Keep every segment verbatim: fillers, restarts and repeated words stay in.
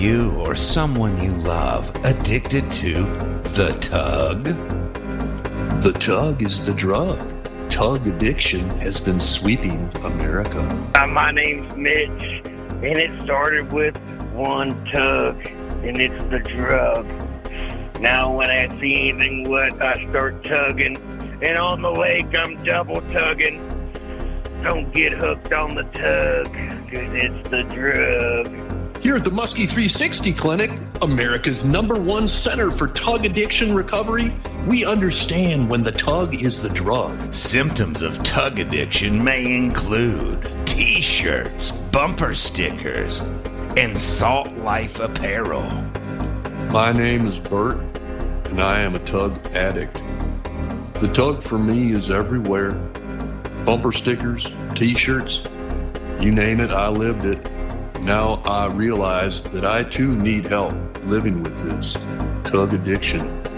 you or someone you love addicted to the tug? The tug is the drug. Tug addiction has been sweeping America. Uh, my name's Mitch, and it started with one tug, and it's the drug. Now when I see anything wet, I start tugging, and on the lake I'm double tugging. Don't get hooked on the tug, 'cause it's the drug. Here at the Muskie three sixty Clinic, America's number one center for tug addiction recovery, we understand when the tug is the drug. Symptoms of tug addiction may include t-shirts, bumper stickers, and Salt Life apparel. My name is Bert, and I am a tug addict. The tug for me is everywhere. Bumper stickers, t-shirts, you name it, I lived it. Now I realize that I too need help living with this tug addiction.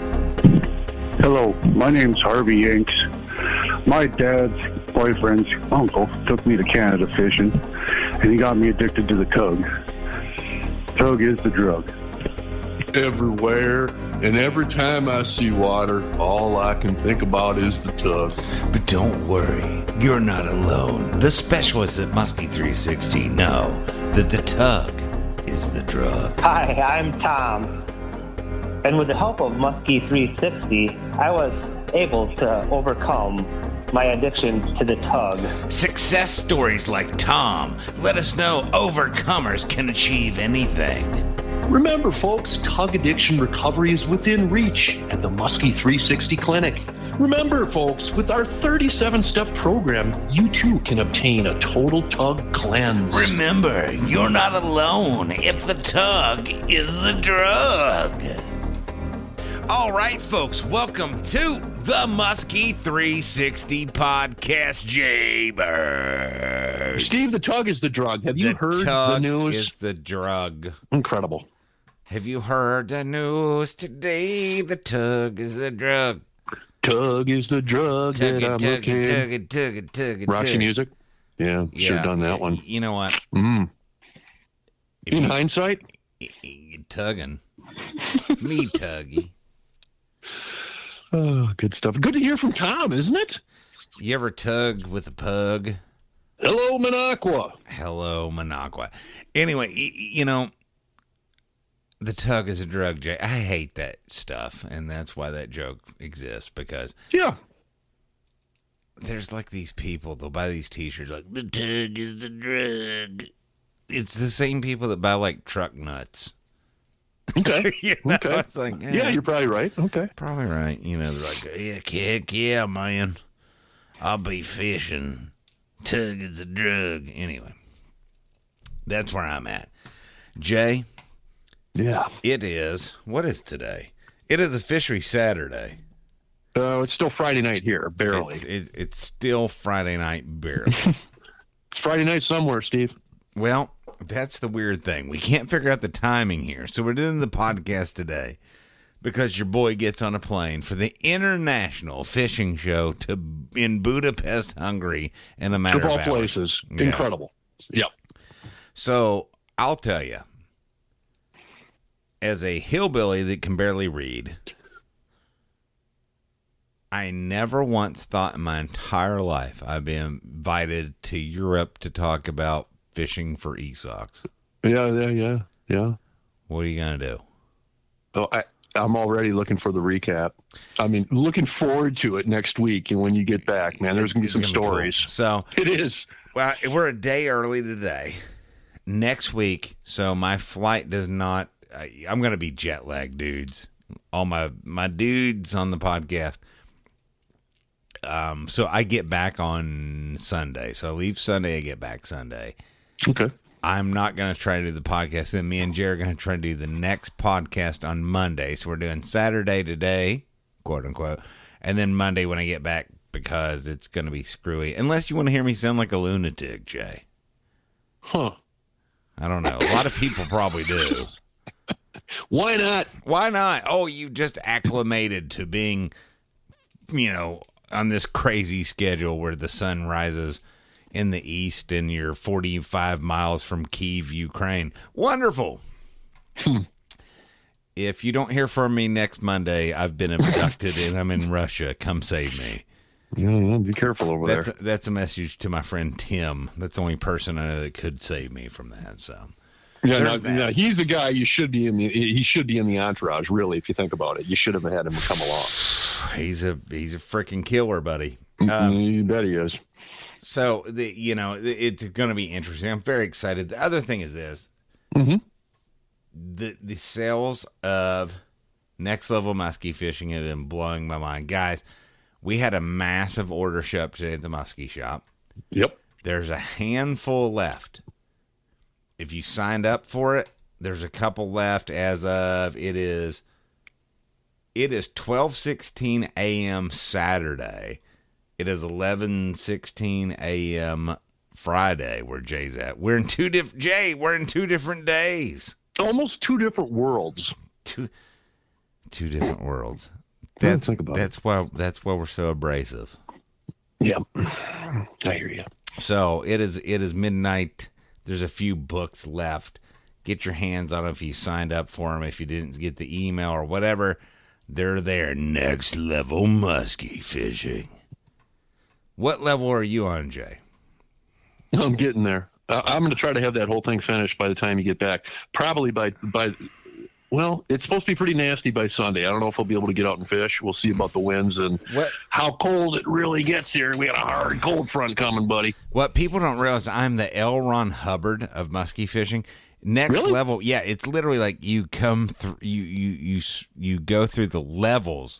Hello, my name's Harvey Yanks. My dad's boyfriend's uncle took me to Canada fishing, and he got me addicted to the tug. Tug is the drug. Everywhere, and every time I see water, all I can think about is the tug. But don't worry, you're not alone. The specialists at Muskie three sixty know that the tug is the drug. Hi, I'm Tom. And with the help of Muskie three sixty, I was able to overcome my addiction to the tug. Success stories like Tom let us know overcomers can achieve anything. Remember, folks, tug addiction recovery is within reach at the Muskie three sixty Clinic. Remember, folks, with our thirty-seven step program, you too can obtain a total tug cleanse. Remember, you're not alone if the tug is the drug. All right, folks, welcome to the Muskie three sixty Podcast, Jaybird. Steve, the tug is the drug. Have you the heard tug the news? Is the drug. Incredible. Have you heard the news today? The tug is the drug. Tug is the drug Tug that it, I'm tug looking. it, tug it, tug it, tug it, Roxy tug. Music? Yeah, sure Yeah, done that one. You know what? Mm. If In you- hindsight, y- y- tugging. Me tuggy. oh, good stuff. Good to hear from Tom, isn't it? You ever tugged with a pug? Hello, Minocqua. Hello, Minocqua. Anyway, y- y- you know, the tug is a drug, Jay. I hate that stuff, and that's why that joke exists, because Yeah. there's like these people, they'll buy these t-shirts like, the tug is the drug. It's the same people that buy like truck nuts. Okay. You know, Okay. it's like, eh, Yeah, you're probably right. Okay. probably right. You know, they're like, yeah, heck yeah, man. I'll be fishing. Tug is a drug. Anyway, that's where I'm at. Jay, Yeah. it is, what is today? It is a fishery Saturday. Uh, it's still Friday night here, barely. It's, It's, it, it's still Friday night, barely. Friday night somewhere, Steve. Well, that's the weird thing. We can't figure out the timing here. So we're doing the podcast today because your boy gets on a plane for the international fishing show to in Budapest, Hungary, in a matter Of of, all hours. places. Yeah. Incredible. Yep. So I'll tell you, as a hillbilly that can barely read, I never once thought in my entire life I'd be invited to Europe to talk about fishing for e-socks. Yeah, yeah, yeah, yeah. What are you going to do? Oh, I, I'm already looking for the recap. I mean, looking forward to it next week. And when you get back, man, there's going to be some It's gonna be stories. cool. So, It is. well, we're a day early today. Next week, so my flight does not. I, I'm going to be jet lagged, dudes. All my my dudes on the podcast. Um, so I get back on Sunday. So I leave Sunday. I get back Sunday. Okay. I'm not going to try to do the podcast. Then me and Jerry are going to try to do the next podcast on Monday. So we're doing Saturday today, quote unquote, and then Monday when I get back because it's going to be screwy. Unless you want to hear me sound like a lunatic, Jay. Huh. I don't know. A lot of people probably do. Why not? Why not? Oh, you just acclimated to being, you know, on this crazy schedule where the sun rises in the east and you're forty-five miles from Kyiv, Ukraine. Wonderful. If you don't hear from me next Monday, I've been abducted and I'm in Russia. Come save me. Yeah, yeah, be careful over That's there. a, that's a message to my friend Tim. That's the only person I know that could save me from that. So, Yeah, there's no, that. yeah, he's a guy you should be in the. He should be in the entourage. Really, if you think about it, you should have had him come along. he's a he's a freaking killer, buddy. Um, you bet he is. So the you know it's going to be interesting. I'm very excited. The other thing is this: Mm-hmm. the the sales of Next Level Muskie Fishing have been blowing my mind, guys. We had a massive order show up today at the Muskie Shop. Yep. There's a handful left. If you signed up for it, there's a couple left as of it is. It is twelve sixteen a.m. Saturday. It is eleven sixteen a.m. Friday where Jay's at. We're in two different Jay. We're in two different days. Almost two different worlds. Two, two different worlds. Yeah, That's think about that's why that's why we're so abrasive. Yeah, I hear you. So it is it is midnight. There's a few books left. Get your hands on them if you signed up for them. If you didn't get the email or whatever, they're there. Next Level Muskie Fishing. What level are you on, Jay? I'm getting there. Uh, I'm going to try to have that whole thing finished by the time you get back. Probably by by. Well, it's supposed to be pretty nasty by Sunday. I don't know if I'll be able to get out and fish. We'll see about the winds and What? how cold it really gets here. We got a hard cold front coming, buddy. What people don't realize, I'm the L. Ron Hubbard of muskie fishing. Next Really? level, yeah, it's literally like you come through, you you you s- you go through the levels,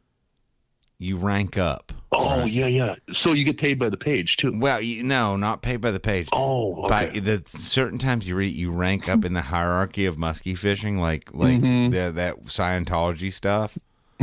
you rank up. Oh, yeah, yeah. So you get paid by the page, too. Well, you, no, not paid by the page. Oh, By okay. the certain times you read, you rank up in the hierarchy of muskie fishing, like like Mm-hmm. the, that Scientology stuff.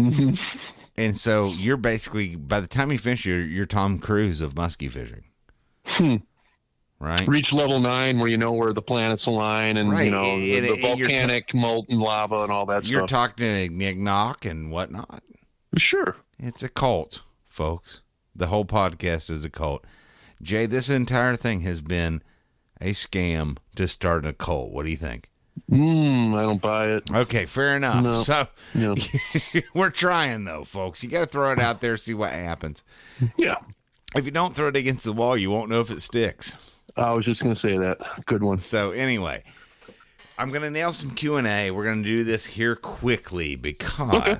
And so you're basically, by the time you finish, you're you're Tom Cruise of muskie fishing. Hmm. Right. Reach level nine where you know where the planets align and, Right, you know, the, and- the and you're volcanic molten lava and all that You're stuff. talking to Ignog and whatnot. Sure. It's a cult, folks. The whole podcast is a cult. Jay, this entire thing has been a scam to start a cult. What do you think? Mm, I don't buy it. Okay, fair enough. No. So Yeah. we're trying, though, folks. You got to throw it out there, see what happens. Yeah. If you don't throw it against the wall, you won't know if it sticks. I was just going to say that. Good one. So anyway, I'm going to nail some Q and A. We're going to do this here quickly because Okay.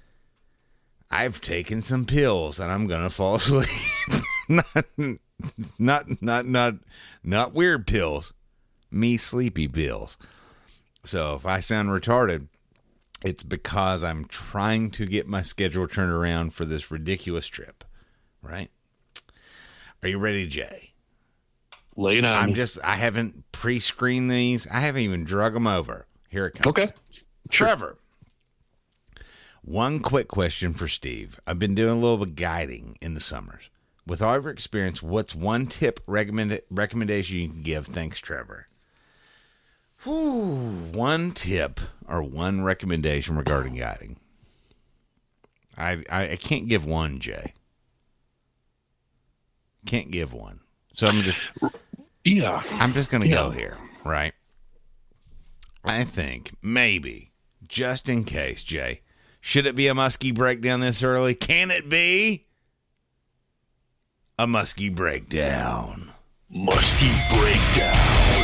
I've taken some pills and I'm going to fall asleep. not, not, not, not, not weird pills. Me sleepy pills. So if I sound retarded, it's because I'm trying to get my schedule turned around for this ridiculous trip. Right? Are you ready, Jay? Lay it on I'm me. just, I haven't pre-screened these. I haven't even drug them over. Here it comes. Okay. Trevor. One quick question for Steve. I've been doing a little bit of guiding in the summers. With all of your experience, what's one tip recommend, recommendation you can give? Thanks, Trevor. Whew, one tip or one recommendation regarding guiding. I, I I can't give one, Jay. Can't give one. So I'm just Yeah. I'm just gonna go Yeah. here, right? I think maybe, just in case, Jay, should it be a muskie breakdown this early? Can it be a muskie breakdown? Musky breakdown.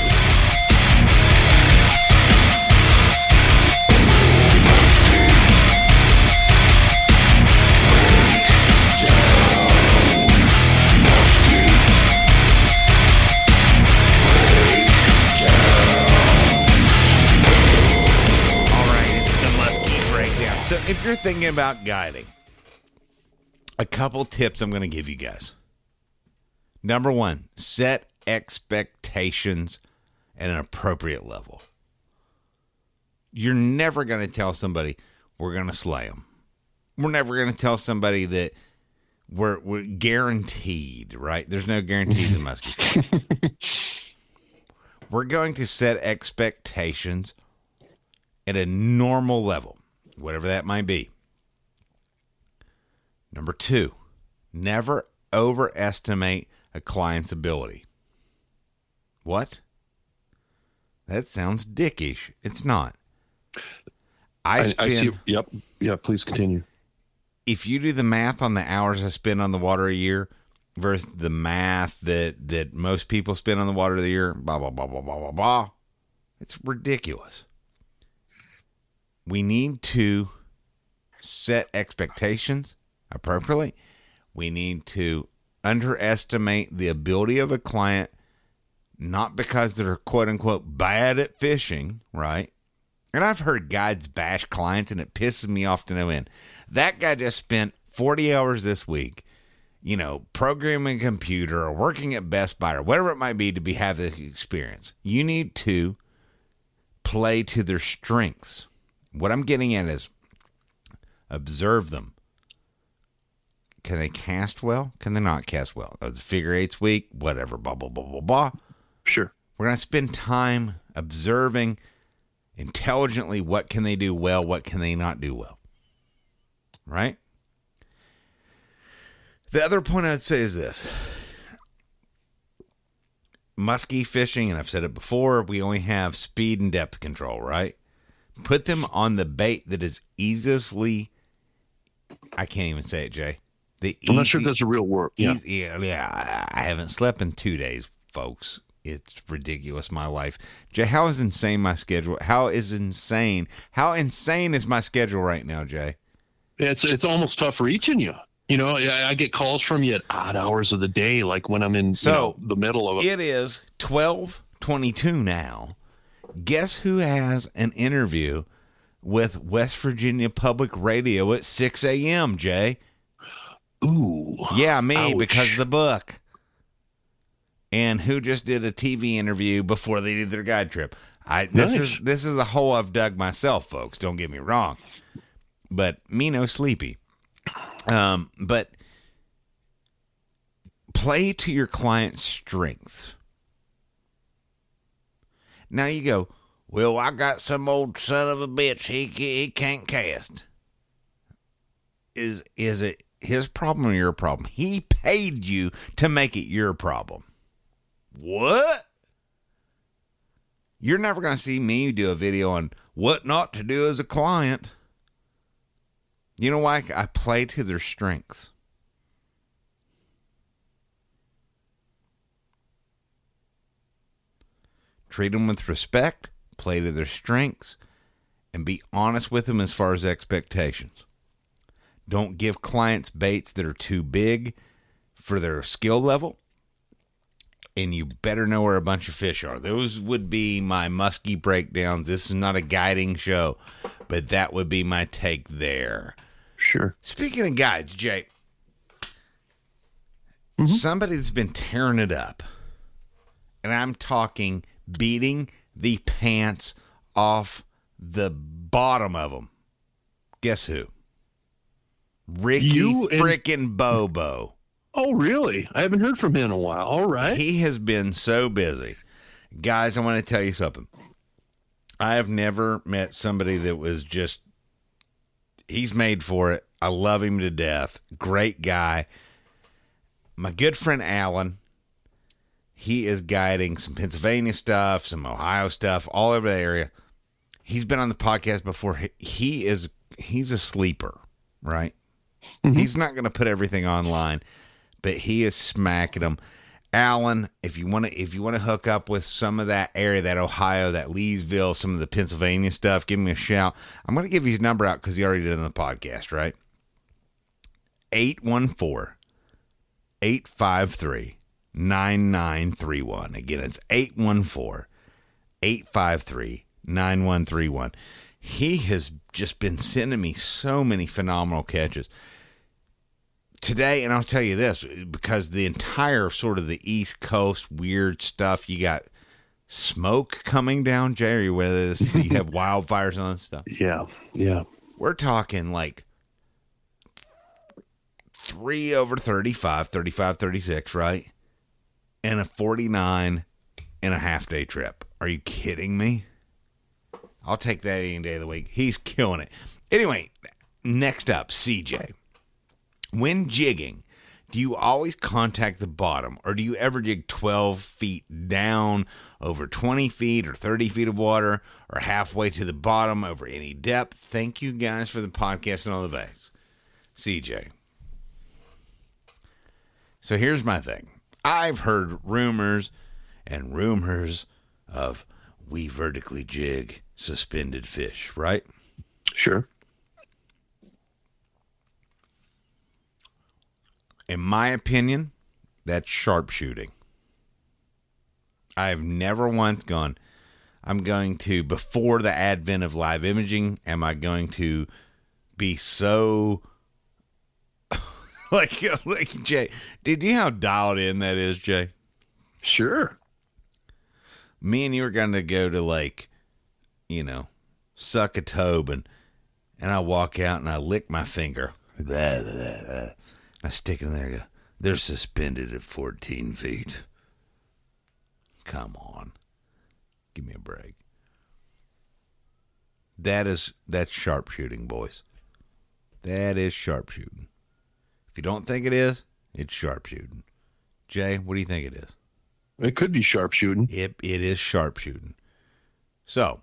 All right, it's the muskie breakdown. So if you're thinking about guiding, a couple tips I'm going to give you guys. Number one, set expectations at an appropriate level. You're never going to tell somebody we're going to slay them. We're never going to tell somebody that we're, we're guaranteed, right? There's no guarantees in muskie fishing. We're going to set expectations at a normal level, whatever that might be. Number two, never overestimate a client's ability. What? That sounds dickish. It's not. I, I, spend, I see. Yep. Yeah. Please continue. If you do the math on the hours I spend on the water a year versus the math that, that most people spend on the water of the year, blah, blah, blah, blah, blah, blah, blah, it's ridiculous. We need to set expectations appropriately. We need to underestimate the ability of a client, not because they're quote unquote bad at fishing, right? And I've heard guides bash clients, and it pisses me off to no end. That guy just spent forty hours this week, you know, programming a computer or working at Best Buy or whatever it might be to be have this experience. You need to play to their strengths. What I'm getting at is observe them. Can they cast well? Can they not cast well? The figure eight's weak, whatever, blah, blah, blah, blah, blah. Sure. We're going to spend time observing intelligently what can they do well, what can they not do well. Right? The other point I'd say is this. Muskie fishing, and I've said it before, we only have speed and depth control, right? Put them on the bait that is easily, I can't even say it, Jay. The I'm easy, not sure if that's a real word. Yeah. Easy, yeah, yeah, I haven't slept in two days, folks. It's ridiculous, my life. Jay, how is insane my schedule? How is insane? How insane is my schedule right now, Jay? It's it's almost tough reaching you. You know, I, I get calls from you at odd hours of the day, like when I'm in so, you know, the middle of it. It is twelve twenty-two now. Guess who has an interview with West Virginia Public Radio at six a.m., Jay? Ooh. Yeah, me, ouch. because of the book. And who just did a T V interview before they did their guide trip. I This nice. is this is a hole I've dug myself, folks. Don't get me wrong. But me no sleepy. Um, but play to your client's strengths. Now you go, well, I got some old son of a bitch. He he can't cast. Is is it his problem or your problem? He paid you to make it your problem. What? You're never going to see me do a video on what not to do as a client. You know why? I play to their strengths. Treat them with respect, play to their strengths, and be honest with them as far as expectations. Don't give clients baits that are too big for their skill level. And you better know where a bunch of fish are. Those would be my muskie breakdowns. This is not a guiding show, but that would be my take there. Sure. Speaking of guides, Jay, mm-hmm. somebody that's been tearing it up, and I'm talking beating the pants off the bottom of them. Guess who? Ricky You and- frickin' Bobo. Oh, really? I haven't heard from him in a while. All right. He has been so busy. Guys, I want to tell you something. I have never met somebody that was just, he's made for it. I love him to death. Great guy. My good friend Alan, he is guiding some Pennsylvania stuff, some Ohio stuff, all over the area. He's been on the podcast before. He is, he's a sleeper, right? Mm-hmm. He's not going to put everything online, but he is smacking them. Alan, if you want to, if you want to hook up with some of that area, that Ohio, that Leesville, some of the Pennsylvania stuff, give me a shout. I'm going to give you his number out because he already did it on the podcast, right? eight one four, eight five three, nine nine three one. Again, it's eight one four, eight five three, nine one three one. He has just been sending me so many phenomenal catches. Today, and I'll tell you this, because the entire sort of the East Coast weird stuff, you got smoke coming down, Jerry, whether it's, you have wildfires and all that stuff. Yeah, yeah. We're talking like three over thirty-five, thirty-five, thirty-six, right? And a forty-nine and a half day trip. Are you kidding me? I'll take that any day of the week. He's killing it. Anyway, next up, C J. When jigging, do you always contact the bottom, or do you ever dig twelve feet down over twenty feet or thirty feet of water, or halfway to the bottom over any depth? Thank you guys for the podcast and all the vase. C J. So here's my thing. I've heard rumors and rumors of we vertically jig suspended fish, right? Sure. In my opinion, that's sharpshooting. I've never once gone, I'm going to, before the advent of live imaging, am I going to be so, like, like Jay, did you know how dialed in that is, Jay? Sure. Me and you are going to go to, like, you know, suck a tobe, and, and I walk out and I lick my finger. Blah, blah, blah. I stick it in there and go, they're suspended at fourteen feet. Come on. Give me a break. That is, that's sharpshooting, boys. That is sharpshooting. If you don't think it is, it's sharpshooting. Jay, what do you think it is? It could be sharpshooting. It, it is sharpshooting. So,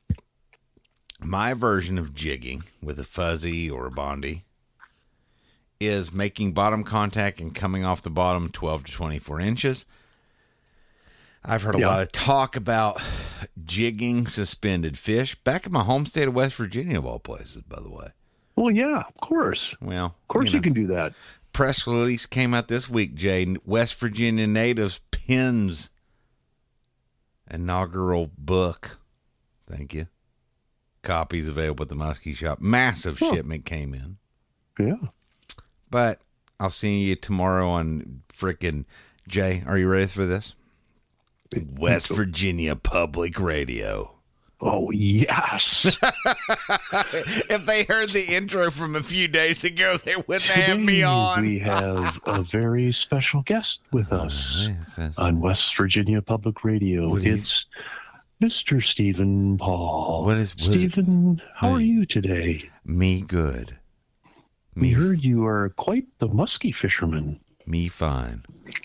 my version of jigging with a fuzzy or a bondy is making bottom contact and coming off the bottom twelve to twenty-four inches. I've heard a Yeah. lot of talk about jigging suspended fish back in my home state of West Virginia, of all places, by the way. Well, yeah, of course. Well, Of course you, know, can do that. press release came out this week, Jay. West Virginia Natives pins inaugural book. Thank you. Copies available at the Muskie Shop. Massive Huh. shipment came in. Yeah. But I'll see you tomorrow on frickin' Jay. Are you ready for this? West Virginia Public Radio. Oh, yes. If they heard the intro from a few days ago, they wouldn't have me Today on. we have a very special guest with us Yes, yes. on West Virginia Public Radio. What is- It's Mister Stephen Paul. What is- what is- Stephen, how are Hey. you today? Me good. We Me, heard you are quite the muskie fisherman. me fine.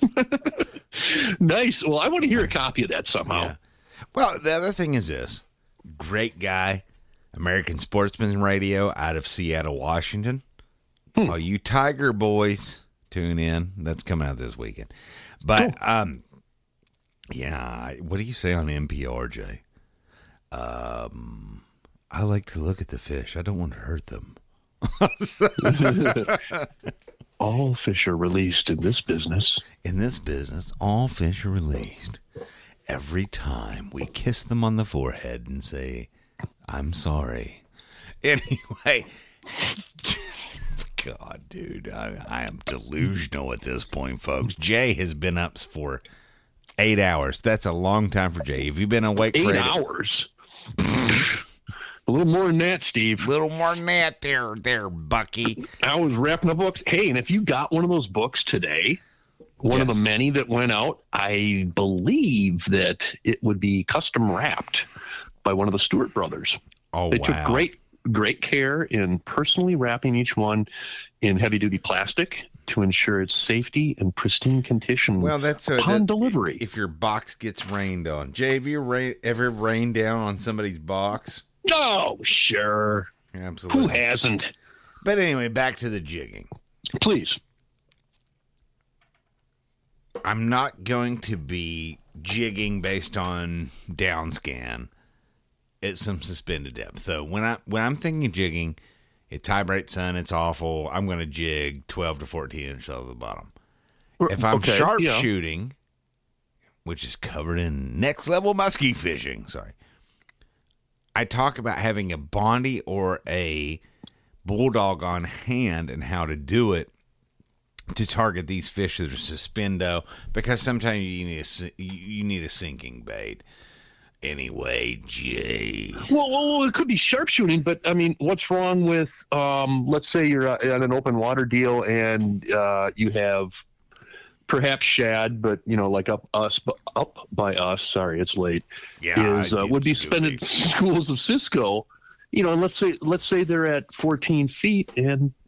Nice. Well, I want to hear a copy of that somehow. Yeah. Well, the other thing is this. Great guy, American Sportsman Radio out of Seattle, Washington. Hmm. All you Tiger boys, tune in. That's coming out this weekend. But, um, yeah, what do you say on M P R, Jay? Um, I like to look at the fish. I don't want to hurt them. All fish are released in this business. In this business, all fish are released every time we kiss them on the forehead and say, I'm sorry. Anyway, God, dude, I, I am delusional at this point, folks. Jay has been up for eight hours. That's a long time for Jay. Have you been awake for Eight eight hours. A little more than that, Steve. A little more than that there, there, Bucky. I was wrapping up books. Hey, and if you got one of those books today, one of Yes. the many that went out, I believe that it would be custom wrapped by one of the Stewart brothers. Oh, They wow. took great, great care in personally wrapping each one in heavy duty plastic to ensure its safety and pristine condition Well, that's so upon that- delivery. If your box gets rained on. Jay, have you ra- ever rained down on somebody's box? Oh, sure. Absolutely. Who hasn't? But anyway, back to the jigging. Please. I'm not going to be jigging based on down scan at some suspended depth. So when I when I'm thinking of jigging, it's high bright sun, it's awful. I'm going to jig twelve to fourteen inches off the bottom. If I'm Okay, sharp yeah. shooting, which is covered in next level muskie fishing, sorry, I talk about having a bondy or a bulldog on hand and how to do it to target these fish that are suspendo, because sometimes you need a si- you need a sinking bait. Anyway, Jay. Well, well, well, it could be sharpshooting, but I mean, what's wrong with, um, let's say you're uh, at an open water deal and uh, you have perhaps shad, but you know, like up us, up by us. Sorry, it's late. Yeah, is I uh, do would be too, suspended Jay. schools of Cisco. You know, and let's say let's say they're at fourteen feet, and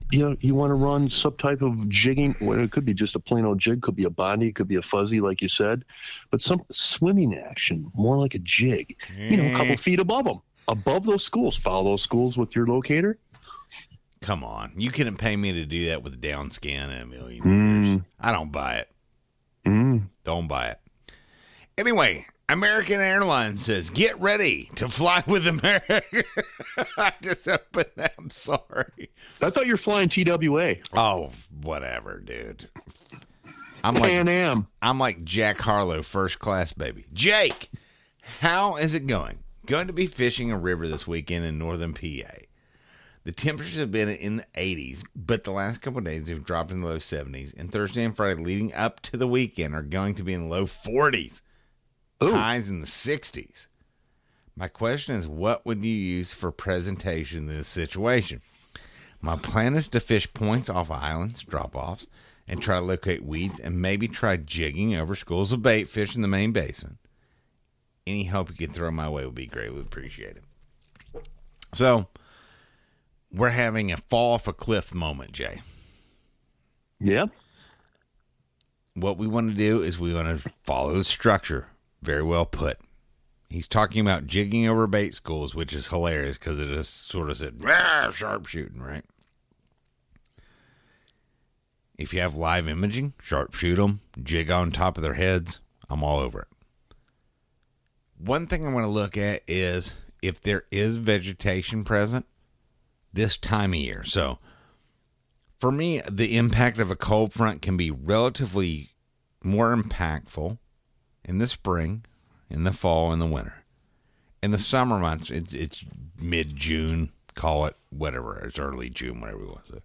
you know, you want to run some type of jigging. Well, it could be just a plain old jig, could be a bondy, it could be a fuzzy, like you said, but some swimming action, more like a jig. You know, a couple feet above them, above those schools. Follow those schools with your locator. Come on, you couldn't pay me to do that with down skin in a million Mm. years. I don't buy it. Mm. Don't buy it. Anyway, American Airlines says, get ready to fly with America. I just opened that. I'm sorry. I thought you were flying T W A. Oh, whatever, dude. I'm like, Pan Am. I'm like Jack Harlow, first class, baby. Jake, how is it going? Going to be fishing a river this weekend in northern P A. The temperatures have been in the eighties, but the last couple of days have dropped in the low seventies. And Thursday and Friday leading up to the weekend are going to be in the low forties. Ooh. Highs in the sixties. My question is, what would you use for presentation in this situation? My plan is to fish points off islands, drop-offs, and try to locate weeds and maybe try jigging over schools of bait fish in the main basin. Any help you can throw my way would be greatly appreciated. So, we're having a fall off a cliff moment, Jay. Yeah. What we want to do is we want to follow the structure. Very well put. He's talking about jigging over bait schools, which is hilarious because it just sort of said, ah, sharpshooting, right? If you have live imaging, sharpshoot them, jig on top of their heads, I'm all over it. One thing I want to look at is if there is vegetation present this time of year. So, for me, the impact of a cold front can be relatively more impactful in the spring, in the fall, in the winter. In the summer months, it's it's mid-June, call it whatever. It's early June, whatever we want to say.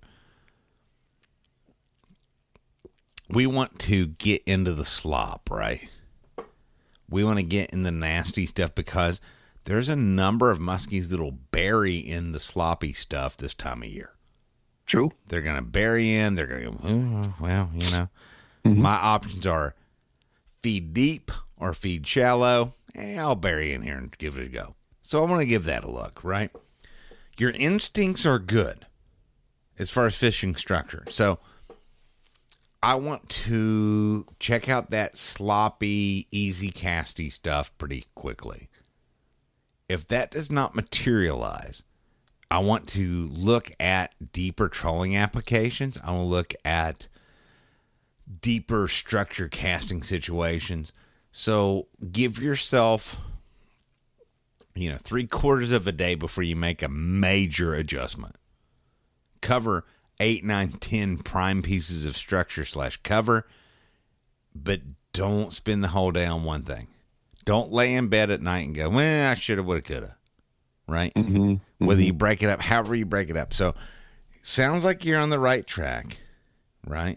We want to get into the slop, right? We want to get in the nasty stuff because there's a number of muskies that'll bury in the sloppy stuff this time of year. True. They're going to bury in. They're going to go, oh, well, you know. Mm-hmm. My options are feed deep or feed shallow. Eh, I'll bury in here and give it a go. So I'm going to give that a look, right? Your instincts are good as far as fishing structure. So I want to check out that sloppy, easy casty stuff pretty quickly. If that does not materialize, I want to look at deeper trolling applications. I want to look at deeper structure casting situations. So give yourself, you know, three quarters of a day before you make a major adjustment. Cover eight, nine, ten prime pieces of structure slash cover, but don't spend the whole day on one thing. Don't lay in bed at night and go, well, I should have, would have, could have. Right? Mm-hmm. Mm-hmm. Whether you break it up, however you break it up. So, sounds like you're on the right track, right?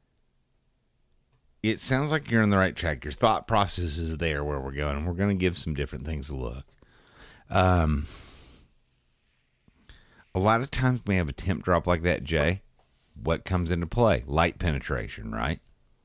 It sounds like you're on the right track. Your thought process is there where we're going. We're going to give some different things a look. Um, a lot of times we have a temp drop like that, Jay. What comes into play? Light penetration, right?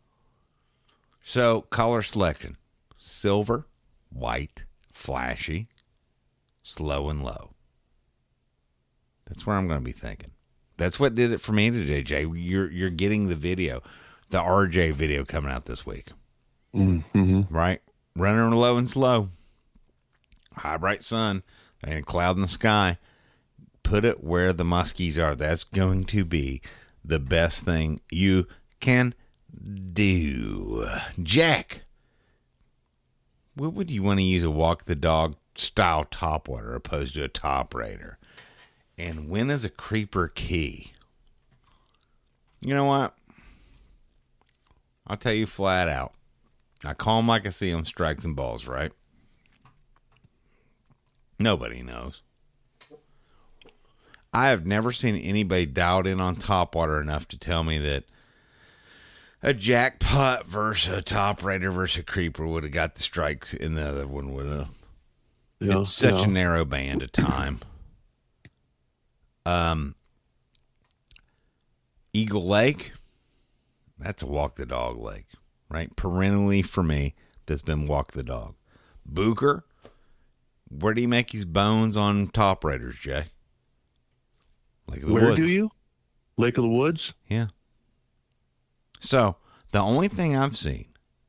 So, color selection. Silver, white, flashy, slow and low. That's where I'm going to be thinking. That's what did it for me today, Jay. You're you're getting the video, the R J video coming out this week, Mm-hmm. right? Running low and slow, high bright sun, and a cloud in the sky. Put it where the muskies are. That's going to be the best thing you can do. Jack, what would you want to use a walk the dog style topwater opposed to a top raider? And when is a creeper key? You know what? I'll tell you flat out. I call them like I see them, strikes and balls, right? Nobody knows. I have never seen anybody dialed in on topwater enough to tell me that a jackpot versus a top raider versus a creeper would have got the strikes and the other one would have. Yeah, It's such yeah. a narrow band of time. Um, Eagle Lake, that's a walk the dog lake, right? Perennially for me, that's been walk the dog. Booker, where do you make his bones on top raiders, Jay? Like the Where woods. do you? Lake of the Woods. Yeah. So the only thing I've seen,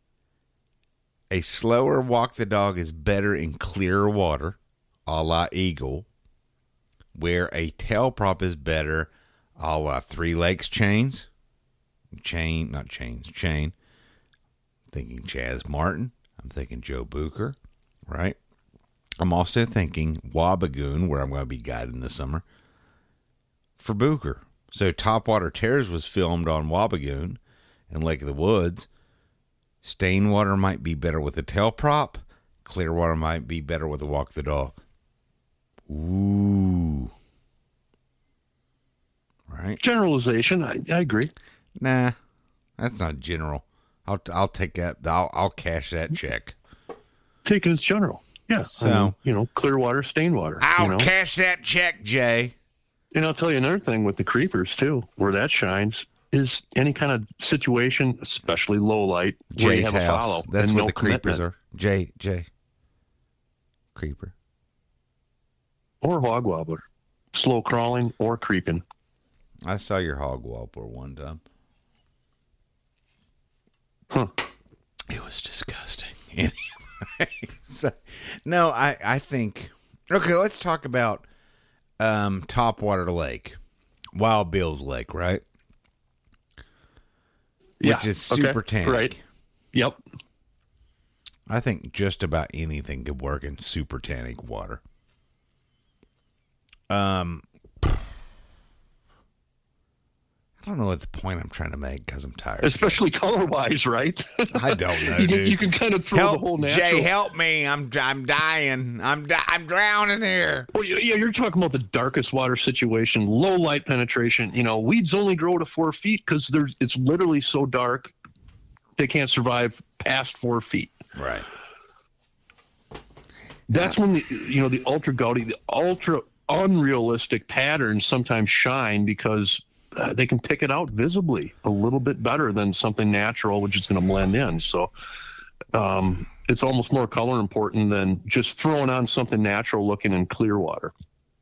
a slower walk the dog is better in clearer water, a la Eagle, where a tail prop is better, a la Three Lakes chains, chain, not chains, chain. I'm thinking Chaz Martin. I'm thinking Joe Bucher, right? I'm also thinking Wabagoon, where I'm going to be guiding this summer, for Bucher. So Topwater Terrors was filmed on Wabagoon and Lake of the Woods. Stainwater might be better with a tail prop. Clearwater might be better with a walk the dog. Ooh. Right? Generalization, I, I agree. Nah, that's not general. I'll I'll take that. I'll I'll cash that check. Taken as general. Yeah. So, I mean, you know, Clearwater, Stainwater. I'll you know? cash that check, Jay. And I'll tell you another thing with the creepers, too, where that shines is any kind of situation, especially low light, where Jay's you have house. a follow. That's and what no the creepers commitment. are. Jay, Jay. Creeper. Or hog wobbler. Slow crawling or creeping. I saw your hog wobbler one time. Huh. It was disgusting. Anyway, so, no, I, I think... Okay, let's talk about um, Topwater Lake. Wild Bill's Lake, right? Yeah. Which is super okay. tannic. Right. Yep. I think just about anything could work in super tannic water. Um... I don't know what the point I'm trying to make because I'm tired. Especially color-wise, right? I don't know, you, can, dude. you can kind of throw help, the whole natural... Jay, help me. I'm I'm dying. I'm di- I'm drowning here. Well, yeah, you're talking about the darkest water situation, low light penetration. You know, weeds only grow to four feet because there's it's literally so dark they can't survive past four feet. Right. That's when the you know the ultra gaudy, the ultra unrealistic patterns sometimes shine because uh, they can pick it out visibly a little bit better than something natural, which is going to blend in. So um, it's almost more color important than just throwing on something natural looking in clear water.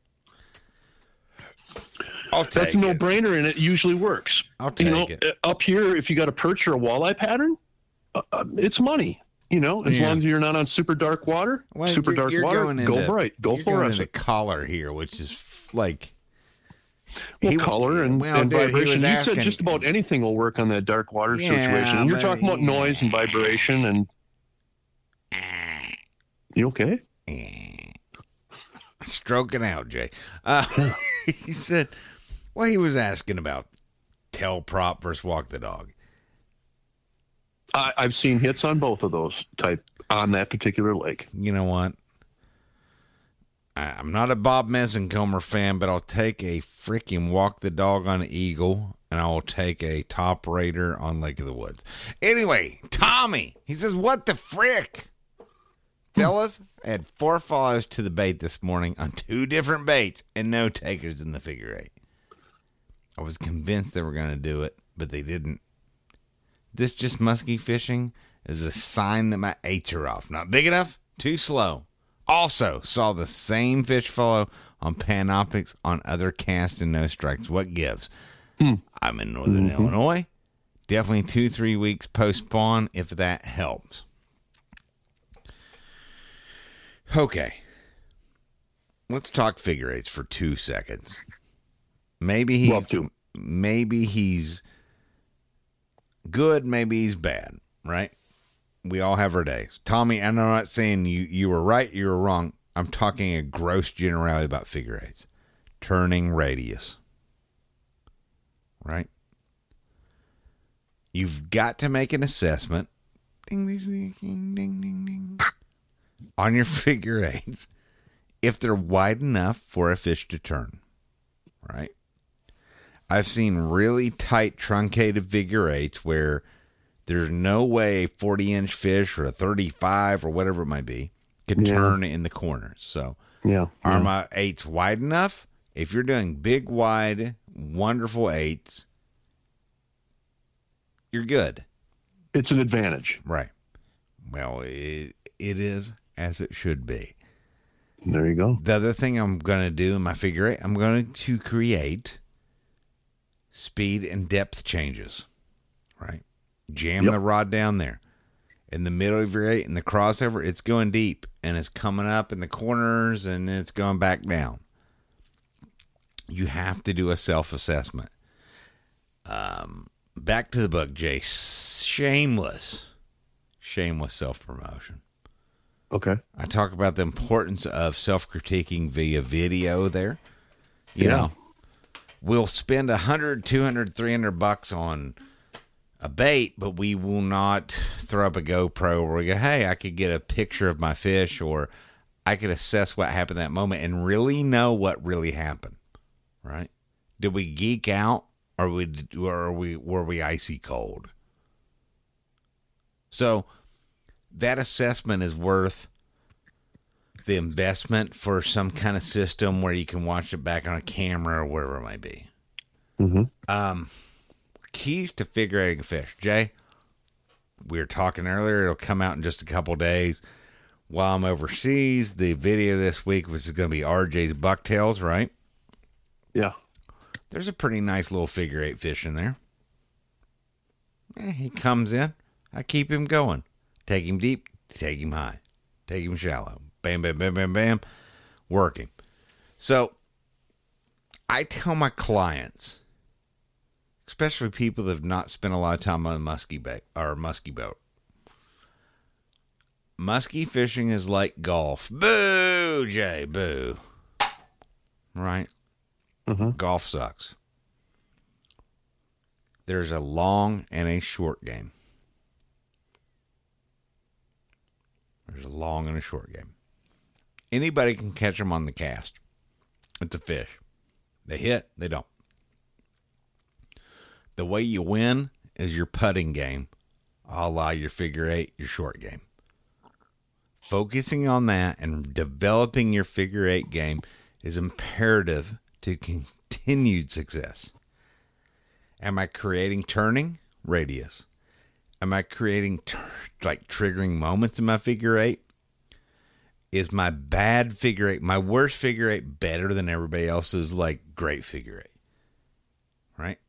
I'll take That's a it. no-brainer, and it usually works. I'll take you know, it. Up here, if you got a perch or a walleye pattern, uh, uh, it's money. You know, as Yeah. long as you're not on super dark water, Well, super you're- dark you're water, going go into- bright, go you're going fluorescent. into color here, which is f- like Well, he- color and, well, and dude, he was vibration. You asking- said just about anything will work on that dark water Yeah, situation. And you're but talking about he- noise and vibration. And you okay? stroking out, Jay. Uh, he said, well, he was asking about tail prop versus walk the dog. I, I've seen hits on both of those type on that particular lake. You know what? I, I'm not a Bob Mesencomer fan, but I'll take a freaking walk the dog on Eagle, and I will take a Top Raider on Lake of the Woods. Anyway, Tommy, he says, what the frick? Fellas, I had four follows to the bait this morning on two different baits and no takers in the figure eight. I was convinced they were going to do it, but they didn't. This just muskie fishing is a sign that my eights are off. Not big enough, too slow. Also, saw the same fish follow on Panoptics on other cast and no strikes. What gives? Hmm. I'm in Northern Mm-hmm. Illinois. Definitely two, three weeks post-spawn if that helps. Okay. Let's talk figure eights for two seconds. Maybe he's Love to. maybe he's good, maybe he's bad, right? We all have our days. Tommy, and I'm not saying you, you were right, you were wrong. I'm talking a gross generality about figure eights. Turning radius. Right? You've got to make an assessment. Ding, ding, ding, ding, ding, ding, ding. On your figure eights, if they're wide enough for a fish to turn. Right? I've seen really tight truncated figure eights where there's no way a forty inch fish or a thirty-five or whatever it might be can Yeah. turn in the corners. So Yeah. are yeah. my eights wide enough? If you're doing big, wide, wonderful eights, you're good. It's an advantage. Right. Well, it, it is as it should be. There you go. The other thing I'm going to do in my figure eight, I'm going to create speed and depth changes, right? Jam Yep. the rod down there. In the middle of your eight, in the crossover, it's going deep, and it's coming up in the corners, and then it's going back down. You have to do a self-assessment. Um, back to the book, Jay. Shameless. Shameless self-promotion. Okay. I talk about the importance of self-critiquing via video there. You Yeah. know, we'll spend one hundred, two hundred, three hundred bucks on a bait, but we will not throw up a GoPro where we go, hey, I could get a picture of my fish, or I could assess what happened that moment and really know what really happened, right? Did we geek out, or, we, or are we, were we icy cold? So that assessment is worth the investment for some kind of system where you can watch it back on a camera or whatever it might be. Mm-hmm. Um, keys to figurating a fish. Jay, we were talking earlier. It'll come out in just a couple days. While I'm overseas, the video this week, which is going to be R J's bucktails, right? Yeah. There's a pretty nice little figure eight fish in there. Eh, he comes in. I keep him going. Take him deep. Take him high. Take him shallow. Bam, bam, bam, bam, bam. Working. So I tell my clients, especially people that have not spent a lot of time on a musky bait or a musky boat, musky fishing is like golf. Boo, Jay, boo. Right? Mm-hmm. Golf sucks. There's a long and a short game. There's a long and a short game. Anybody can catch them on the cast. It's a fish. They hit, they don't. The way you win is your putting game, a la your figure eight, your short game. Focusing on that and developing your figure eight game is imperative to continued success. Am I creating turning? Radius. Am I creating t- like triggering moments in my figure eight? Is my bad figure eight, my worst figure eight, better than everybody else's like great figure eight? Right?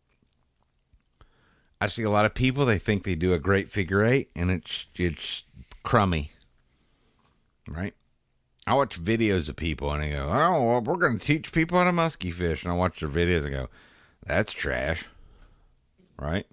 I see a lot of people, they think they do a great figure eight and it's it's crummy. Right? I watch videos of people and they go, oh, well, we're going to teach people how to musky fish. And I watch their videos and go, that's trash. Right?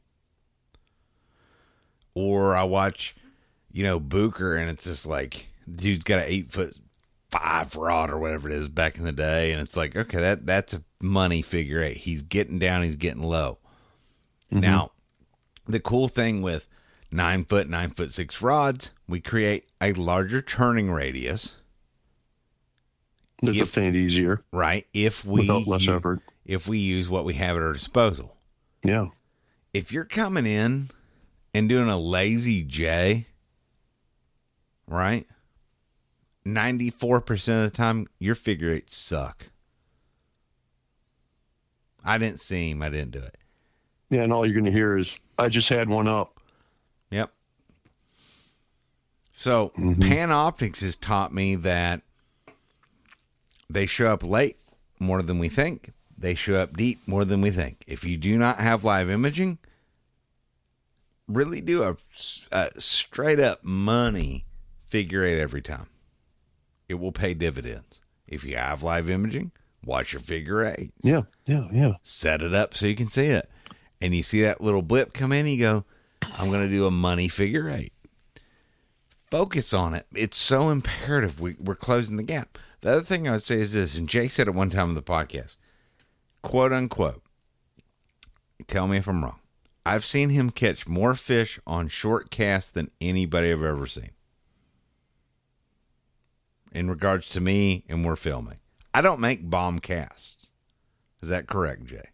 Or I watch, you know, Booker and it's just like, dude's got an eight foot five rod or whatever it is back in the day. And it's like, okay, that that's a money figure eight. He's getting down, he's getting low. Mm-hmm. Now, the cool thing with nine foot, nine foot six rods, we create a larger turning radius. It's a faint easier. Right. If we, without less use, effort. If we use what we have at our disposal. Yeah. If you're coming in and doing a lazy J, right? ninety-four percent of the time, your figure eights suck. I didn't see him. I didn't do it. Yeah, and all you're going to hear is, I just had one up. Yep. So, mm-hmm. Panoptix has taught me that they show up late more than we think. They show up deep more than we think. If you do not have live imaging, really do a, a straight up money figure eight every time. It will pay dividends. If you have live imaging, watch your figure eight. Yeah, yeah, yeah. Set it up so you can see it. And you see that little blip come in, you go, I'm going to do a money figure eight. Focus on it. It's so imperative. We, we're closing the gap. The other thing I would say is this, and Jay said it one time on the podcast, quote unquote, tell me if I'm wrong, I've seen him catch more fish on short casts than anybody I've ever seen. In regards to me, and we're filming. I don't make bomb casts. Is that correct, Jay?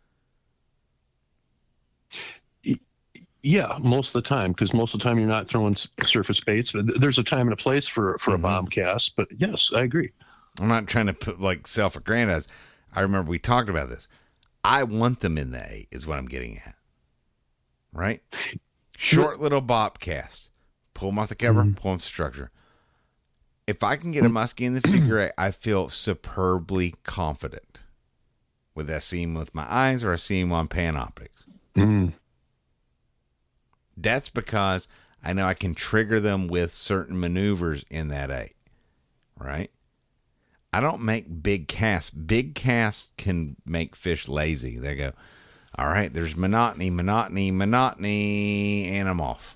Yeah, most of the time, because most of the time you're not throwing surface baits. There's a time and a place for, for mm-hmm. a bomb cast, but yes, I agree. I'm not trying to put like self-aggrandize. I remember we talked about this. I want them in the eight is what I'm getting at. Right? Short little bop cast. Pull them off the cover, mm-hmm. pull them off the structure. If I can get a muskie in the figure eight, I feel superbly confident. Whether I see them with my eyes or I see them on Panoptics. Mm. That's because I know I can trigger them with certain maneuvers in that eight, right? I don't make big casts. Big casts can make fish lazy. They go, all right, there's monotony, monotony, monotony, and I'm off.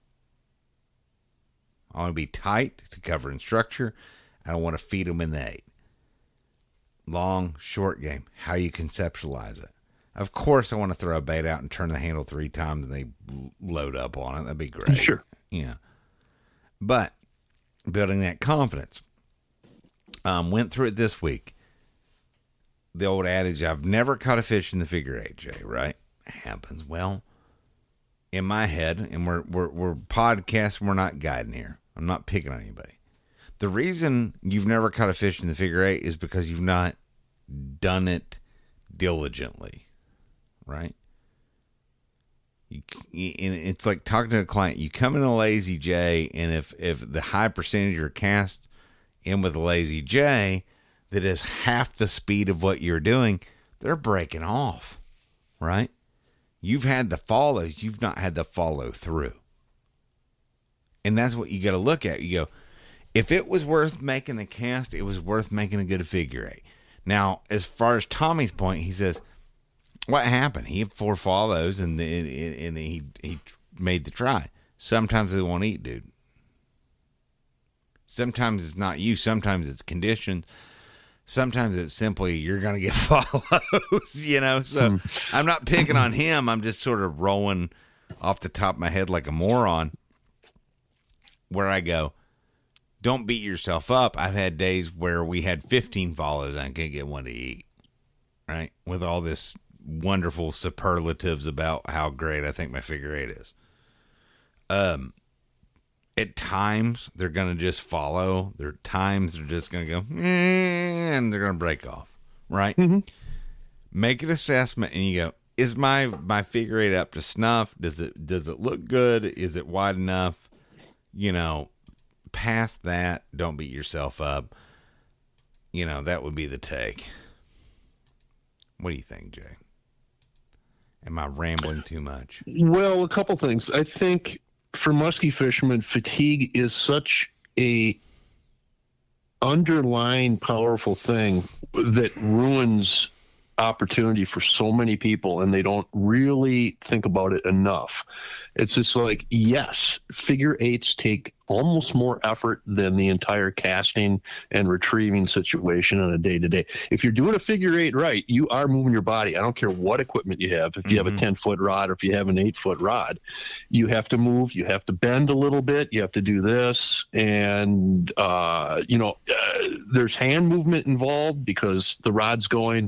I want to be tight to cover in structure. I don't want to feed them in the eight. Long, short game, how you conceptualize it. Of course, I want to throw a bait out and turn the handle three times and they load up on it. That'd be great. Sure. Yeah. But building that confidence. Um, went through it this week. The old adage, I've never caught a fish in the figure eight, Jay, right? It happens. Well, in my head, and we're, we're, we're podcasting, we're not guiding here. I'm not picking on anybody. The reason you've never caught a fish in the figure eight is because you've not done it diligently, right? You, and it's like talking to a client. You come in a lazy J, and if, if the high percentage are cast in with a lazy J that is half the speed of what you're doing, they're breaking off, right? You've had the follows. You've not had the follow through. And that's what you got to look at. You go, if it was worth making the cast, it was worth making a good figure eight. Now, as far as Tommy's point, he says, what happened? He had four follows, and, the, and he he made the try. Sometimes they won't eat, dude. Sometimes it's not you. Sometimes it's conditions. Sometimes it's simply you're going to get follows, you know? So mm. I'm not picking on him. I'm just sort of rolling off the top of my head like a moron where I go, don't beat yourself up. I've had days where we had fifteen follows and I can't get one to eat, right? With all this wonderful superlatives about how great I think my figure eight is. Um, at times they're going to just follow. There are times they're just going to go, eh, and they're going to break off, right? Mm-hmm. Make an assessment and you go, is my, my figure eight up to snuff? Does it, does it look good? Is it wide enough? You know, past that, don't beat yourself up. You know, that would be the take. What do you think, Jay? Am I rambling too much? Well, a couple things. I think for musky fishermen, fatigue is such a underlying powerful thing that ruins opportunity for so many people, and they don't really think about it enough. It's just like, yes, figure eights take almost more effort than the entire casting and retrieving situation on a day-to-day. If you're doing a figure eight right, you are moving your body. I don't care what equipment you have. If you mm-hmm. have a ten-foot rod or if you have an eight-foot rod, you have to move. You have to bend a little bit. You have to do this. And, uh, you know, uh, there's hand movement involved because the rod's going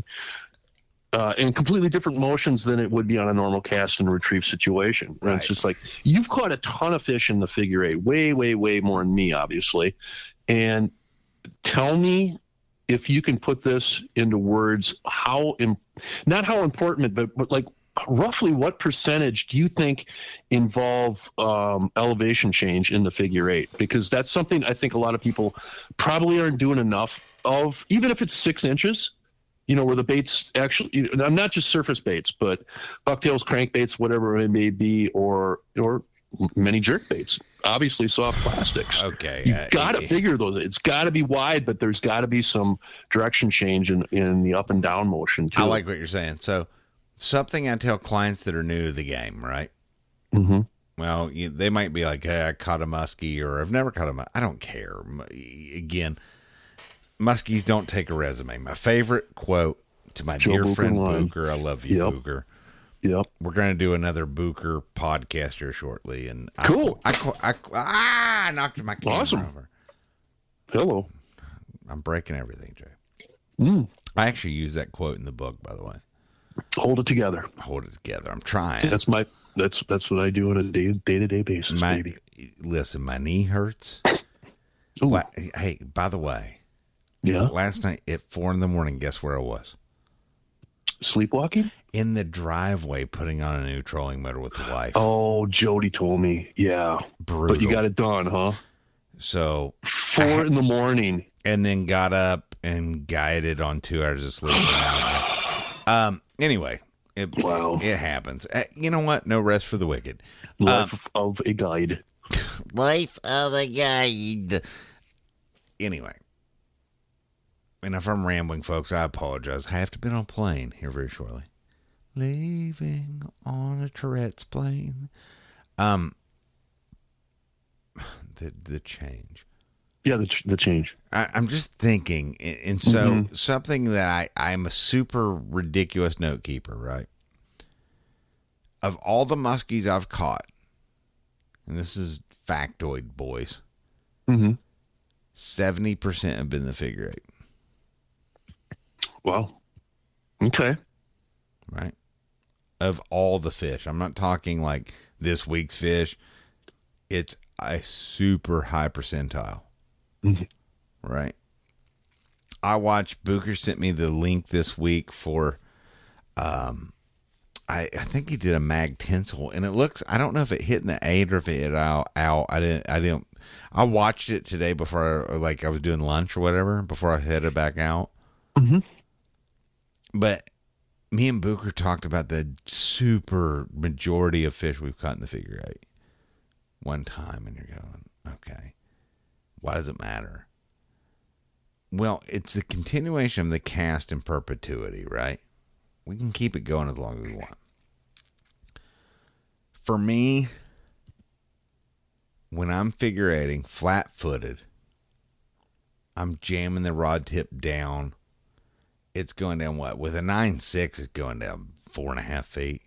Uh, in completely different motions than it would be on a normal cast and retrieve situation. Right. It's just like, you've caught a ton of fish in the figure eight, way, way, way more than me, obviously. And tell me if you can put this into words, how, Im- not how important, but, but like roughly what percentage do you think involve um, elevation change in the figure eight? Because that's something I think a lot of people probably aren't doing enough of, even if it's six inches. You know, where the baits actually, not just surface baits, but bucktails, crankbaits, whatever it may be, or or many jerk baits. Obviously, soft plastics. Okay. You uh, got to it, figure those. It's got to be wide, but there's got to be some direction change in, in the up and down motion, too. I like what you're saying. So, something I tell clients that are new to the game, right? Mm-hmm. Well, you, they might be like, hey, I caught a muskie, or I've never caught a muskie. I don't care. Again, muskies don't take a resume. My favorite quote to my Joe dear Booker friend line. Booker, I love you, Yep. Booker. Yep. We're going to do another Booker podcast here shortly. And Cool. I, I, I, ah, I knocked my camera Awesome. over. Hello. I'm breaking everything, Jay. Mm. I actually use that quote in the book, by the way. Hold it together. Hold it together. I'm trying. That's my. That's that's what I do on a day day to day basis, my, baby. Listen, my knee hurts. Ooh. La- hey, by the way, Yeah. last night at four in the morning, guess where I was? Sleepwalking? In the driveway, putting on a new trolling motor with the wife. Oh, Jody told me. Yeah. Brutal. But you got it done, huh? So Four in the morning. and then got up and guided on two hours of sleep. Um. Anyway, it, Wow. it happens. Uh, you know what? No rest for the wicked. Life of a guide. Life of a guide. Anyway. And if I'm rambling, folks, I apologize. I have to be on a plane here very shortly. Leaving on a Tourette's plane. Um, the the change. Yeah, the the change. I, I'm just thinking, and and so Mm-hmm. something that I I'm a super ridiculous note keeper, right? Of all the muskies I've caught, and this is factoid, boys. Mm-hmm. Seventy percent have been the figure eight. Well, okay. Right? Of all the fish. I'm not talking like this week's fish. It's a super high percentile. Right? I watched, Booker sent me the link this week for, um, I, I think he did a mag tinsel, and it looks, I don't know if it hit in the eight or if it hit out, out. I didn't, I didn't, I watched it today before, I, like I was doing lunch or whatever, before I headed back out. Mm-hmm. But me and Booker talked about the super majority of fish we've caught in the figure eight one time, and you're going, okay, why does it matter? Well, it's the continuation of the cast in perpetuity, right? We can keep it going as long as we want. For me, when I'm figure eighting flat-footed, I'm jamming the rod tip down. It's going down what? With a nine six, it's going down four and a half feet.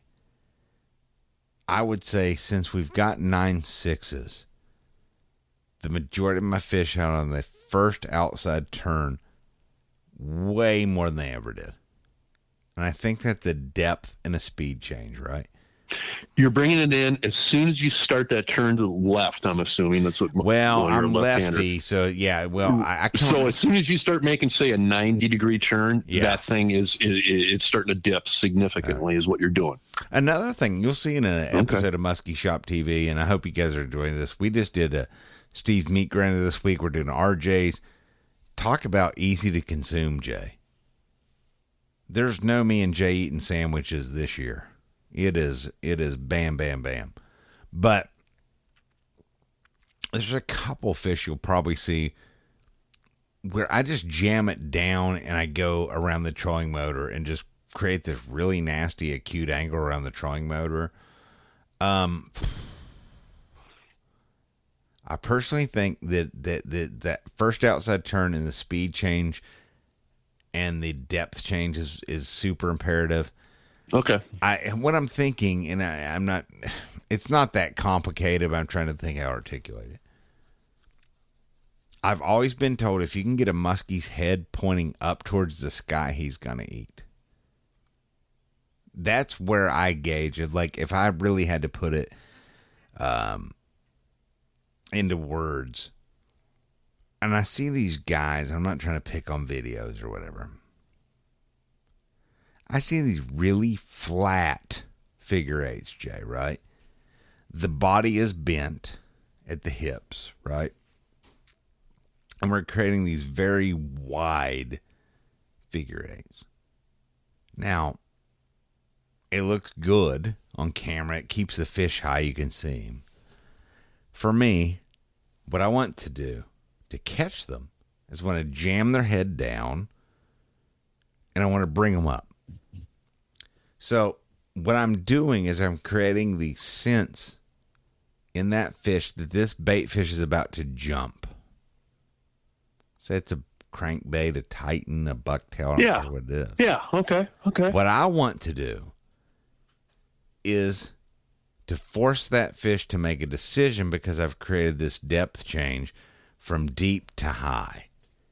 I would say since we've got nine sixes, the majority of my fish out on the first outside turn way more than they ever did. And I think that's a depth and a speed change, right? You're bringing it in as soon as you start that turn to the left. I'm assuming that's what. Well, well, you're I'm a left-hander. lefty, so yeah. Well, I, I can't. So as soon as you start making, say, a ninety degree turn, Yeah. that thing is it, it's starting to dip significantly. Is what you're doing. Another thing you'll see in an episode of Muskie Shop T V, and I hope you guys are enjoying this. We just did a Steve's Meat Grinder this week. We're doing R J's. Talk about easy to consume, Jay. There's no me and Jay eating sandwiches this year. It is, it is bam, bam, bam. But there's a couple fish you'll probably see where I just jam it down and I go around the trolling motor and just create this really nasty acute angle around the trolling motor. Um, I personally think that, that, that, that first outside turn and the speed change and the depth change is, is super imperative. Okay. I what I'm thinking, and I, I'm not, it's not that complicated, but I'm trying to think how to articulate it. I've always been told if you can get a muskie's head pointing up towards the sky, he's going to eat. That's where I gauge it. Like, if I really had to put it um, into words, and I see these guys, I'm not trying to pick on videos or whatever. I see these really flat figure eights, Jay, right? The body is bent at the hips, right? And we're creating these very wide figure eights. Now, it looks good on camera. It keeps the fish high. You can see him. For me, what I want to do to catch them is I want to jam their head down and I want to bring them up. So what I'm doing is I'm creating the sense in that fish that this bait fish is about to jump. Say it's a crankbait, a titan, a bucktail, I don't Yeah. care what it is. Yeah. Okay. Okay. What I want to do is to force that fish to make a decision because I've created this depth change from deep to high.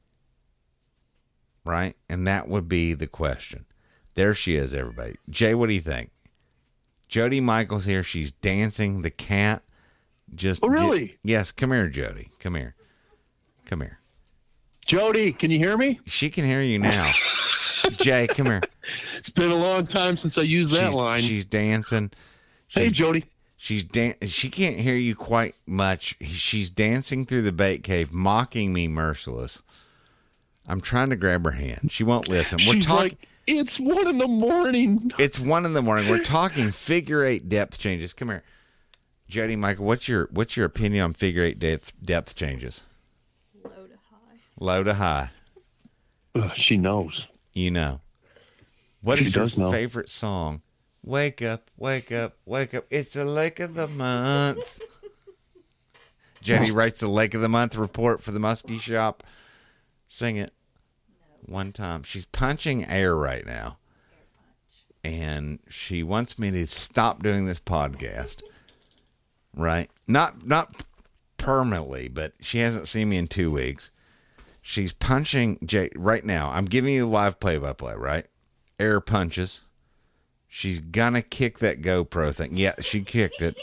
Right? And that would be the question. There she is, everybody. Jay, what do you think? Jody Michaels here. She's dancing. The cat just... Oh, really? Did, yes. Come here, Jody. Come here. Come here. Jody, can you hear me? She can hear you now. Jay, come here. It's been a long time since I used that she's, line. She's dancing. Hey, She's, Jody. She's dan- She can't hear you quite much. She's dancing through the bait cave, mocking me merciless. I'm trying to grab her hand. She won't listen. We're She's talking... like, It's one in the morning. It's one in the morning. We're talking figure eight depth changes. Come here, Jody, Michael. What's your what's your opinion on figure eight depth depth changes? Low to high. Low to high. Ugh, she knows. You know. What She is your does know. favorite song? Wake up, wake up, wake up. It's the lake of the month. Jody writes the lake of the month report for the Muskie Shop. Sing it. One time. She's punching air right now. And she wants me to stop doing this podcast. Right? Not not permanently, but she hasn't seen me in two weeks. She's punching Jay right now. I'm giving you live play-by-play, right? Air punches. She's gonna kick that GoPro thing. Yeah, she kicked it.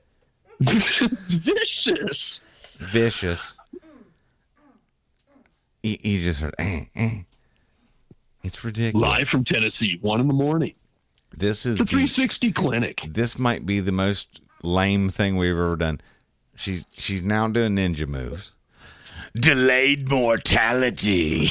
Vicious. Vicious. You, you just heard, eh, eh. It's ridiculous. Live from Tennessee, one in the morning. This is The the- three sixty Clinic. This might be the most lame thing we've ever done. She's she's now doing ninja moves. Delayed mortality.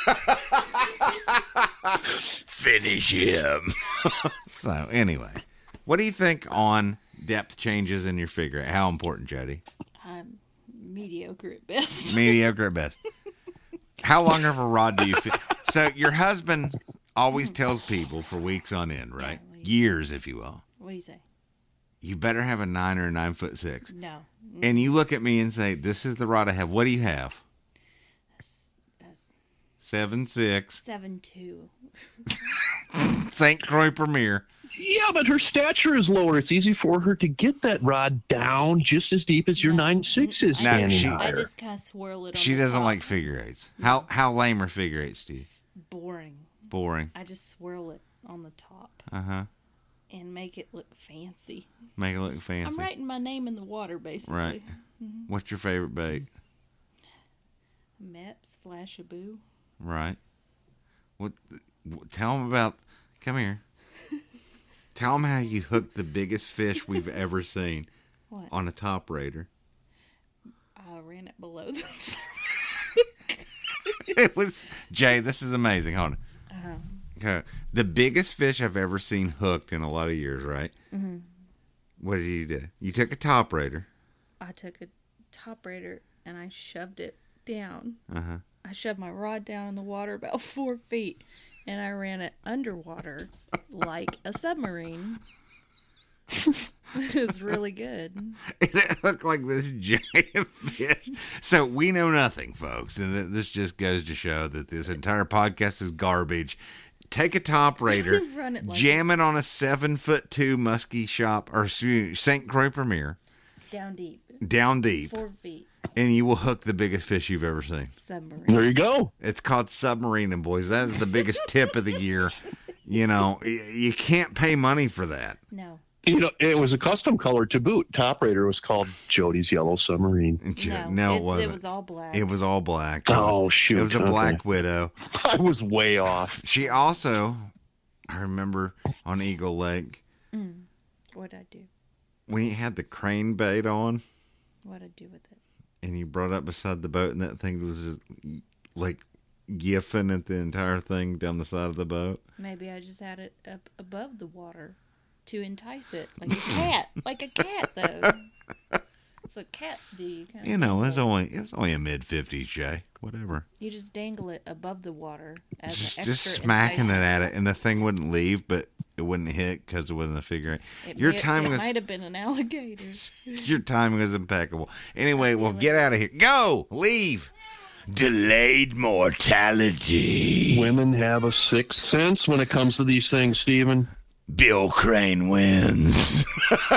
Finish him. So anyway, what do you think on depth changes in your figure eight? How important, Jody? I'm mediocre at best. Mediocre at best. How long of a rod do you feel? So your husband always tells people for weeks on end, right? Yeah, well, Years, if you will. What do you say? You better have a nine or a nine foot six. No. And you look at me and say, "This is the rod I have." What do you have? That's, that's Seven six. seven two. Saint Croix Premier. Yeah, but her stature is lower. It's easy for her to get that rod down just as deep as your No. nine six is No, standing she- I higher. just kind of swirl it on She the doesn't top. like figure eights. How how lame are figure eights to you? It's boring. Boring. I just swirl it on the top Uh huh. and make it look fancy. Make it look fancy. I'm writing my name in the water, basically. Right. What's your favorite bait? Meps, Flashaboo. Right. What? what- Tell them about. Come here. Tell them how you hooked the biggest fish we've ever seen What? on a top raider. I ran it below the surface. It was Jay. This is amazing. Hold on. Uh-huh. Okay. The biggest fish I've ever seen hooked in a lot of years. Right. Mm-hmm. What did you do? You took a top raider. I took a top raider and I shoved it down. Uh huh. I shoved my rod down in the water about four feet, and I ran it underwater like a submarine. It was really good. And it looked like this giant fish. So we know nothing, folks. And th- this just goes to show that this entire podcast is garbage. Take a top raider, Run it like jam it on a seven foot two Muskie Shop or Saint Croix Premier down deep, down deep, four feet, and you will hook the biggest fish you've ever seen. submarine. There you go. It's called submarining, boys. That is the biggest tip of the year. You know, y- you can't pay money for that. No, You know, it was a custom color to boot. Top Raider was called Jody's Yellow Submarine. no, no it it's- wasn't. It was all black. It was all black. It Oh, was, shoot. It was a Okay. Black Widow. I was way off. She also, I remember on Eagle Lake, What'd I do? when you had the crane bait on What'd I do with it? and you brought it up beside the boat and that thing was just, like giffing at the entire thing down the side of the boat. Maybe I just had it up above the water to entice it, like a cat, like a cat though. That's what cats do. You, kind of You know, it's dangle- only it's only a mid fifties, Jay. Whatever. you just dangle it above the water as Just, an just extra smacking it enticement. at it, and the thing wouldn't leave, but it wouldn't hit because it wasn't a figure eight. It Your may- timing it was might have been an alligator. your timing was impeccable. Anyway, we'll get out of here. Go, leave. Delayed mortality. Women have a sixth sense when it comes to these things, Stephen. Bill Crane wins.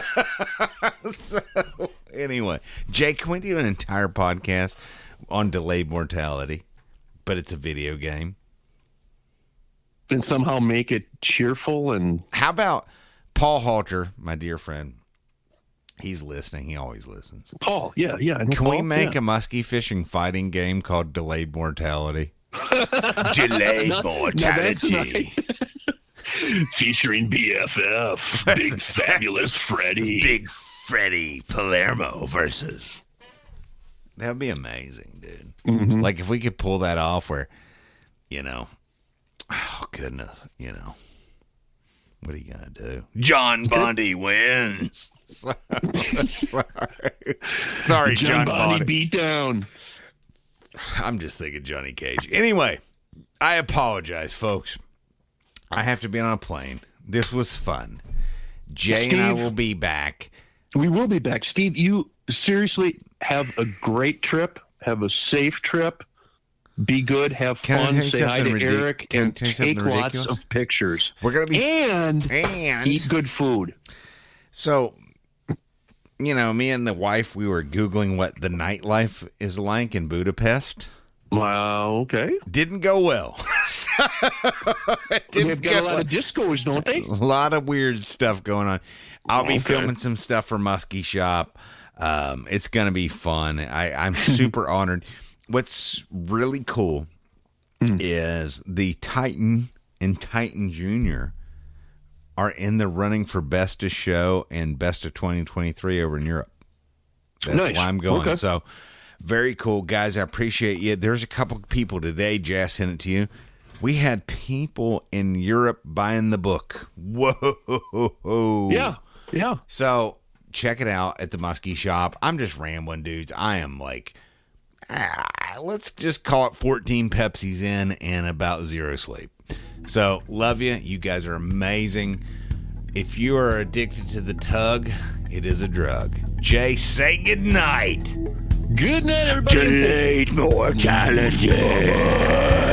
So, anyway, Jay, can we do an entire podcast on delayed mortality? But it's a video game. And somehow make it cheerful and How about Paul Halter, my dear friend? He's listening. He always listens. Paul. Yeah, yeah. I know Can we Paul, make yeah. a muskie fishing fighting game called Delayed Mortality? Delayed No, no, that's Mortality. featuring B F F, Big Fabulous Freddy? Big Freddy Palermo versus. That would be amazing, dude. Mm-hmm. Like if we could pull that off where, you know, Oh, goodness. You know. What are you going to do? John Bondi wins. Sorry. Sorry, John, John Bondi. beat down. I'm just thinking Johnny Cage. Anyway, I apologize, folks. I have to be on a plane. This was fun. Jay Steve, and I will be back. We will be back. Steve, you seriously have a great trip. Have a safe trip. Be good. Have Can fun. Say hi to ridic- Eric and take lots of pictures. We're gonna be and, and eat good food. So, you know, me and the wife, we were Googling what the nightlife is like in Budapest. Wow, okay. Didn't go well. They've got a lot of discos, don't they? A lot of weird stuff going on. I'll be okay. filming some stuff for Muskie Shop. Um, it's going to be fun. I, I'm super honored. What's really cool mm. is the Titan and Titan Junior are in the running for Best of Show and Best of twenty twenty-three over in Europe. That's nice. why I'm going. Okay. So, very cool. Guys, I appreciate you. There's a couple of people today, Jazz sent it to you. We had people in Europe buying the book. Whoa. Yeah, yeah. So, check it out at the Muskie Shop. I'm just rambling, dudes. I am like... Ah, let's just call it fourteen Pepsis in and about zero sleep. So, love you. You guys are amazing. If you are addicted to the tug, it is a drug. Jay, say goodnight. Good night, everybody. Delayed mortality.